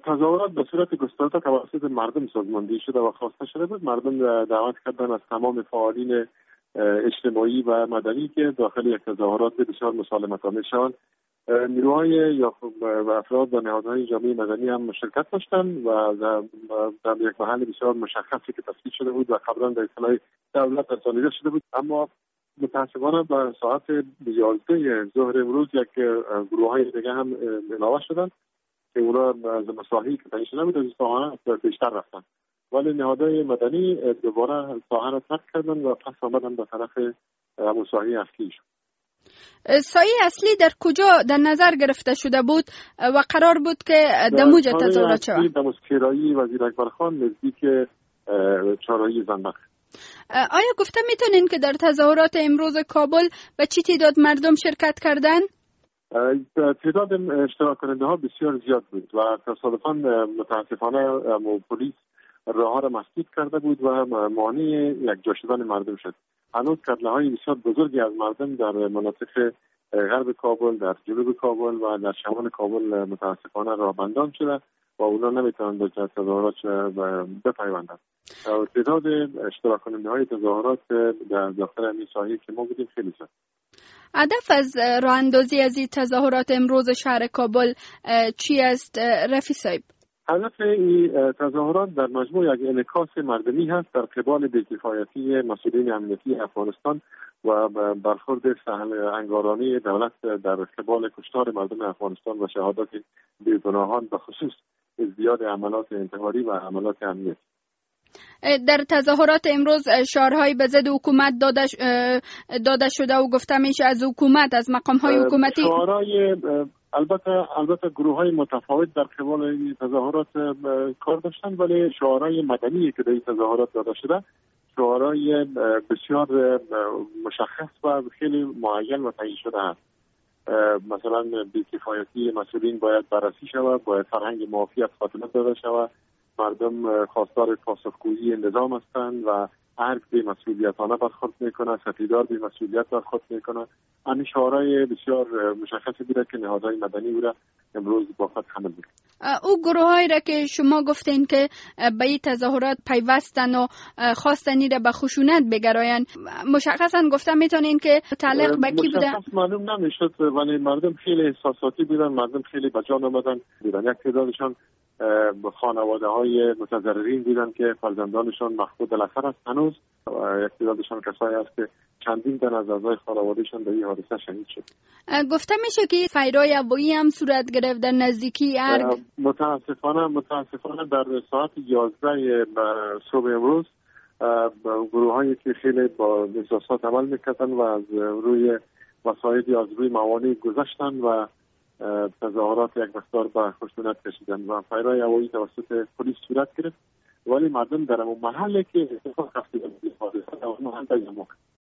تظاهرات به صورت گسترده توسط مردم سازماندهی شده و خواسته شده بود. مردم دعوت کردن از تمام فعالین اجتماعی و مدنی که داخل یک تظاهرات بسیار مسالمت‌آمیز شوند. نیروهای یا افراد و نهادهای جامعه مدنی هم مشارکت داشتند و در یک محل بسیار مشخصی که تثبیت شده بود و قبلا در اطلاع دولت رسانیده شده بود. اما متاسفانه به ساعت 11 ظهر امروز یک گروه‌های دیگه هم علاوه شدند که اونا از مساحی که تعیین شده بود از ساحه بیشتر رفتن، ولی نهادهای مدنی دوباره ساحه را ترک کردن و پس آمدن به طرف مساحی اصلی شد. سایه اصلی در کجا در نظر گرفته شده بود و قرار بود که دموج تظاهرات شود؟ در مسکرایی وزیر اکبرخان نزدیک چهارراهی زنبق. آیا گفته میتونین که در تظاهرات امروز کابل به چی تعداد مردم شرکت کردن؟ تعداد اشتراک کننده ها بسیار زیاد بود و تصادفاً متاسفانه پلیس راه ها را مسدود کرده بود و مانع یکجا شدن مردم شد. هنوز کتله های بسیار بزرگی از مردم در مناطق غرب کابل، در جنوب کابل و در شمال کابل متاسفانه راهبندان شده و اونا نمیتونن به تظاهرات بپیوندند. تعداد اشتراک کننده های تظاهرات در داخل این ساحه که ما بودیم خیلی زیاد. هدف از راه اندازی از این تظاهرات امروز شهر کابل چی است رفیع صاحب؟ هدف این تظاهرات در مجموع یک انعکاس مردمی هست در قبال بی‌کفایتی مسئولین امنیتی افغانستان و برخورد سهل انگارانه دولت در قبال کشتار مردم افغانستان و شهادت بیگناهان به خصوص ازدیاد عملات انتحاری و عملات امنیتی. در تظاهرات امروز شعارهایی به ضد حکومت داده شده و گفته میشه از حکومت، از مقام‌های حکومتی شعارهای البته گروه‌های متفاوت در قبال این تظاهرات کار داشتن، ولی شعارهای مدنی که در این تظاهرات داده شده شعارهای بسیار مشخص و خیلی معین و تعیین شده است. مثلا بی‌کفایتی مسئولین باید بررسی شود، باید فرهنگ معافیت خاتمه داده شود، مردم خواستار پاسخگویی نظام هستند و هر بی مسئولیتانه برخورد میکنه، سفیدار بی مسئولیت برخورد میکنه. همین شعارهای بسیار مشخصی بوده که نهادهای مدنی بوده امروز با خود حمل میکنه. او گروهایی را که شما گفتین که به این تظاهرات پیوستن و خواستن را به خشونت بگراین، مشخصا گفته میتونین که تعلق به کی بوده؟ مشخص معلوم نمیشد، ولی مردم خیلی احساساتی بودن، مردم خیلی بجان آمدن بودن. یک تعدادشان خانواده های متضررین بودن که فرزندانشان مفقود الاثر است هنوز. یک تعدادشان کسایی است که چندین تن از اعضای خانوادهشان در این حادثه شهید شد. گفته میشه که فیرای هوایی هم صورت گرفت در نزدیکی ارگ. متاسفانه در ساعت 11 صبح امروز گروهایی که خیلی با احساسات عمل میکردن و از روی وسایلی از روی موانع گذشتن و تظاهرات یک مقدار به خشونت کشیدن و فیرای هوایی توسط پلیس صورت گرفت، ولی مردم در اون محله که اتفاق افتاده بود حادثه در اون محل